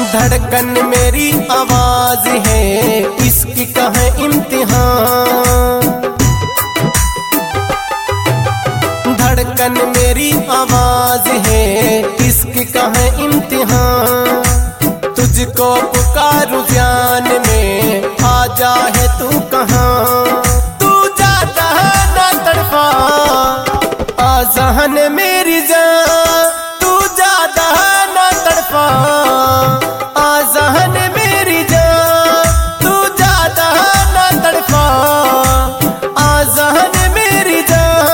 धड़कन मेरी आवाज है, इसकी कहाँ इम्तिहान। धड़कन मेरी आवाज है, इसकी कहाँ इम्तिहान। तुझको पुकारूं जान में, आ जा है तू कहाँ। तू जाता ना तड़पा आज़ान मेरी जान, तू जाता ना तड़पा आज़ान मेरी जान, तू जाता ना तड़पा आज़ान मेरी जान।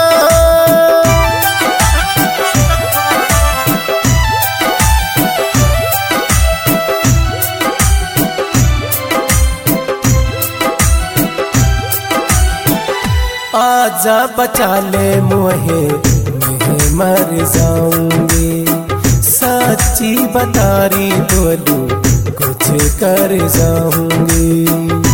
आजा बचा ले मुझे, मैं मर जाऊंगी। सच्ची बता रही बोलू, कुछ कर जाऊंगी।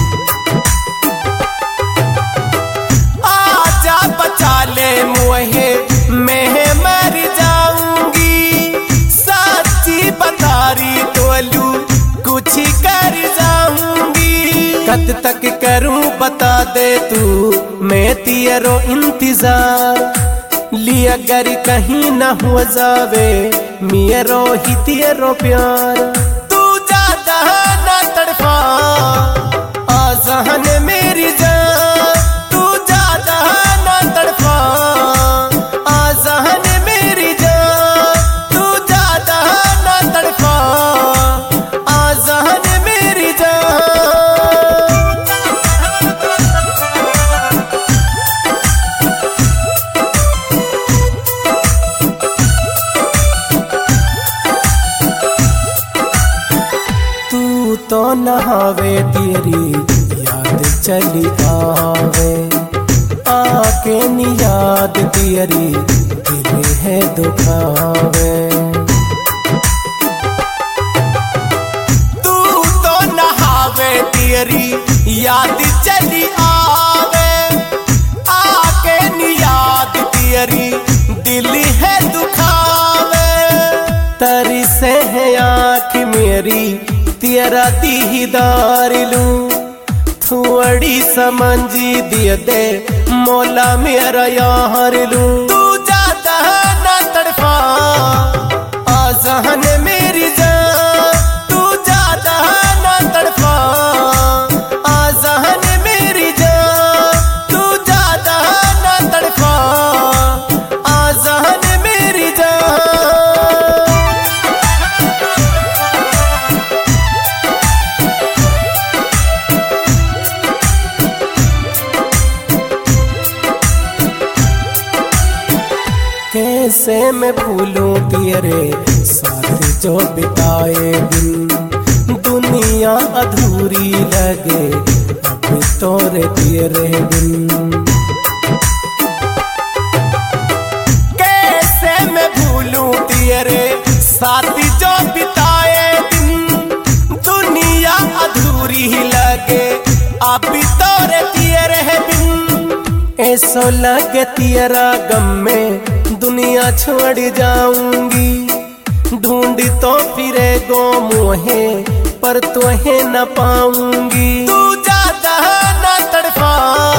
आजा बचा ले मुझे, मैं मर जाऊंगी। सच्ची बता रही बोलू, कुछ कर जाऊंगी। कद तक करूं बता दे तू, मैं तेरो इंतजार। लिया अगर कहीं ना हो जावे, मेरो ही तेरो प्यार। तू जाता ना तड़पा आज़ान मेरी जान, तू जाता ना तड़पा आज़ान मेरी जान, तू जाता ना तड़पा आज़ान मेरी जान। तो नहावे तेरी याद चली आवे, आके नी याद तेरी दिल है दुखावे। तू तो नहावे तेरी याद चली आवे, आके नी याद तेरी दिल है दुखावे। तरी से है आँख मेरी तेरा दीदार लूं, थोड़ी समझी दिए दे मौला मेरा यार लूं। तू जाता ना तड़पा आज़ान मेरी जान, तू जाता ना तड़पा आज़ान मेरी जान, तू जाता ना तड़पा आज़ान मेरी जान। कैसे मैं भूलूं तेरे साथ जो बिताए दिन, दुनिया अधूरी लगे अब तोरे तेरे बिन। कैसे मैं भूलूं तेरे साथ जो बिताए दिन, दुनिया अधूरी लगे अब तोरे तेरे बिन। ऐसो लगे तेरा गम में दुनिया छोड़ जाऊंगी। ढूंढ तो फिरे गो मुहे, पर तुहे न पाऊंगी। तू जाता ना तड़पा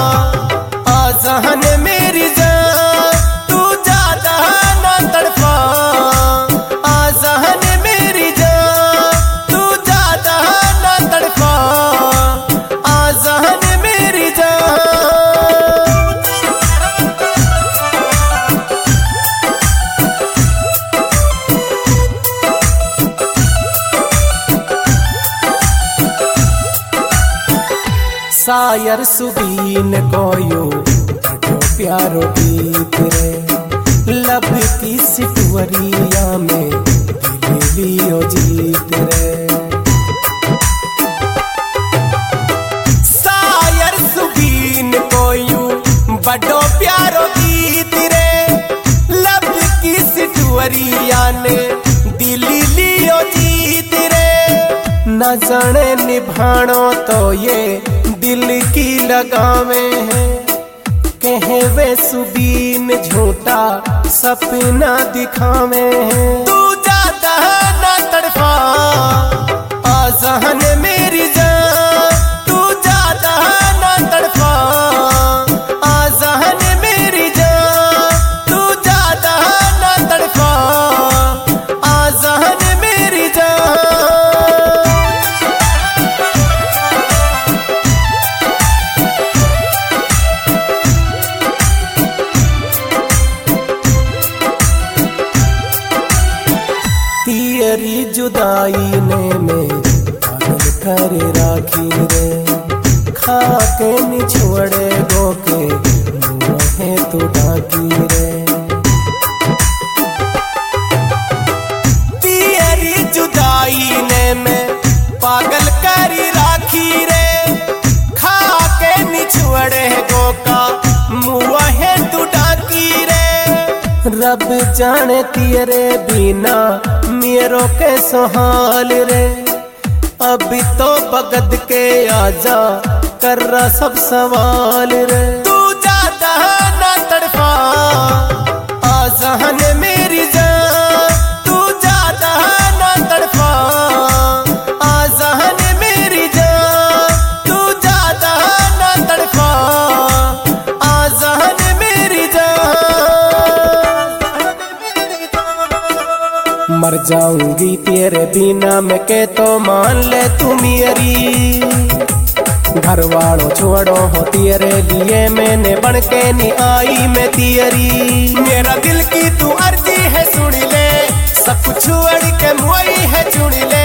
आज़ान मेरी जान, तू जाता ना तड़पा आज़ान मेरी जान, तू जाता ना तड़पा आज़ान मेरी जान। शायर सुबीन कोयो बड़ो प्यारो गीत रे, लब की सिटवरिया में दिल लियो जीत रे। शायर सुबीन कोयो बड़ो प्यारो गीत रे, लब की सिटवरिया ने दिल लियो जीत रे। न जाने निभानो तो ये दिल की लगावे हैं, कहे वे सुबीन झूठा सपना दिखावे हैं। तू जाता ना तड़पा तेरी जुदाई ने में पागल कर राखी रे, खा के निछोड़े गो के मुँहे तू डाकी रे। तेरी जुदाई ने में पागल कर राखी रे, खा के निछोड़े गो का मुँहे तू डाकी रे। रब जाने तेरे बिना मेरो के सोहाल रे, अभी तो बगद के आजा कर रहा सब सवाल रे। तू जाता ना तड़पा आजान मेरी जान, तू जाता ना तड़पा आजान मेरी जान, तू जाता ना तड़पा आजान मेरी जान। मर जाऊंगी तेरे बिना मैं के तो मान ले तू मेरी, घर वालों छोड़ो हो तेरे लिए मैंने बन के नहीं आई मैं तेरी। मेरा दिल की तू अर्जी है सुन ले, सब कुछ छोड़ के मुई है चुन ले।